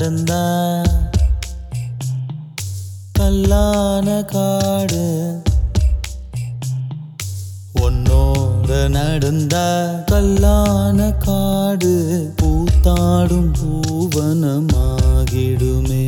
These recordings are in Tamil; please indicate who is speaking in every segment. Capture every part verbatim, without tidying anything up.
Speaker 1: நடந்தா கல்லான காடு உன்னோட நடந்தா கல்லான காடு பூத்தாடும் பூவனமாகிடுமே.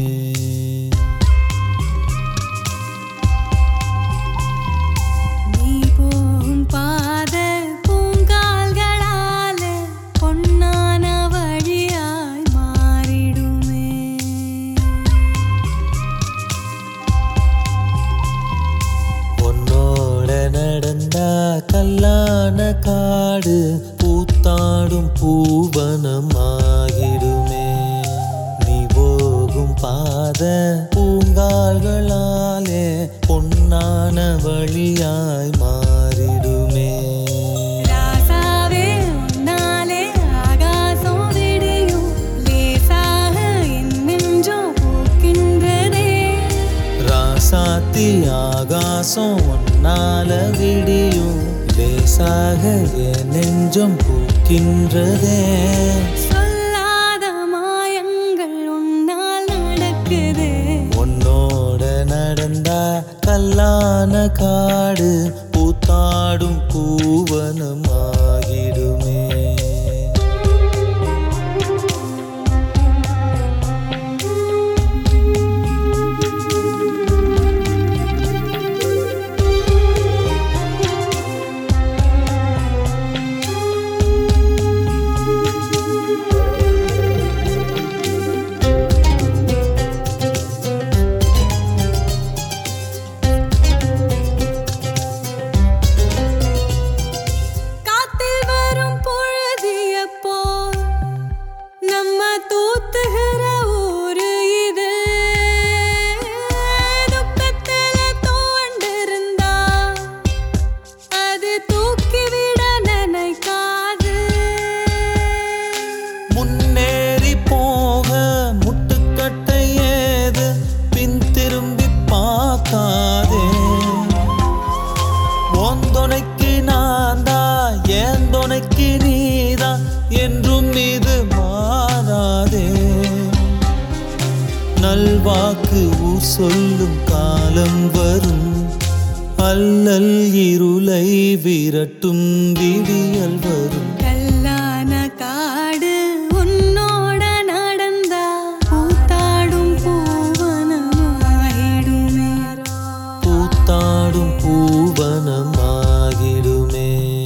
Speaker 1: கல்லான காடு பூத்தாடும் பூவனமாகிடுமே. நீ போகும் பாத பூங்கால்களாலே பொன்னான வழியாய் மாறிடுமே.
Speaker 2: ராசாவே உன்னாலே ஆகாசம் விடியும் லேசாக என் நெஞ்சம் பூக்கின்றதே.
Speaker 1: ராசாத்தி ஆகாசம் உன்னால விடியும் லேசாக என் நெஞ்சம் பூக்கின்றதே.
Speaker 2: சொல்லாத மாயங்கள் உன்னால் நடக்குது.
Speaker 1: உன்னோட நடந்தா கல்லான காடு பூத்தாடும் பூவனமாகிடுமே. என்றும் இது மாறாதே. நல்வாக்கு ஊர் சொல்லும் காலம் வரும். அல்லல் இருளை விரட்டும் விடியல் வரும்.
Speaker 2: கல்லான காடு உன்னோட நடந்தா பூத்தாடும் பூவனமாகிடுமே.
Speaker 1: பூத்தாடும் பூவனமாகிடுமே.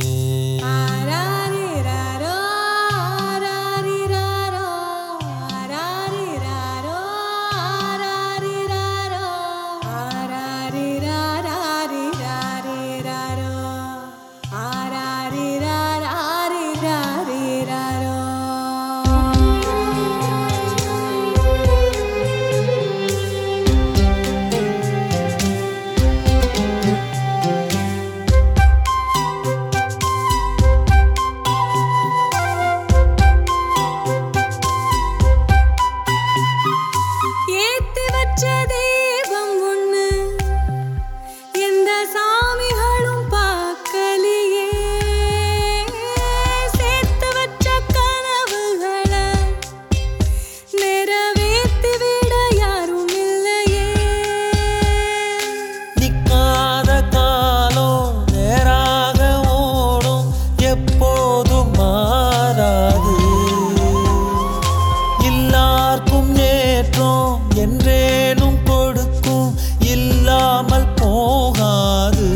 Speaker 1: என்றேனும் கொடுக்கும் இல்லாமல் போகாது.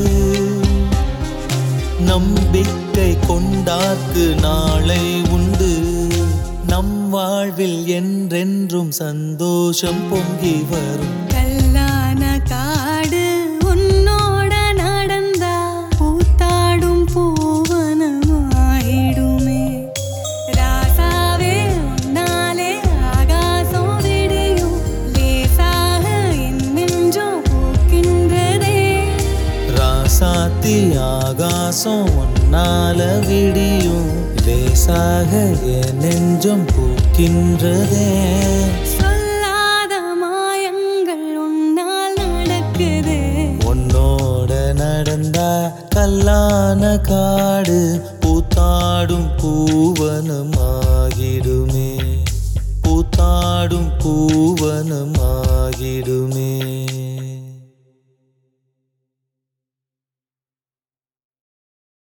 Speaker 1: நம்பிக்கை கொண்டார்க்கு நாளை உண்டு. நம் வாழ்வில் என்றென்றும் சந்தோஷம் பொங்கி வரும்.
Speaker 2: கல்லான காடு உன்னோட நடந்தா பூத்தாடும் பூவனமாகிடுமே. ராசாவே உன்னாலே ஆகாசம் விடியும் லேசாக என் நெஞ்சம் பூக்கின்றதே.
Speaker 1: ராசாத்தி ஆகாசம் உன்னால விடியும் லேசாக என் நெஞ்சம் பூக்கின்றதே.
Speaker 2: சொல்லாத மாயங்கள் உன்னால் நடக்குது.
Speaker 1: உன்னோட நடந்தா கல்லான காடு பூத்தாடும் பூவனமாகிடுமே. பூத்தாடும் பூவனமாகிடுமே.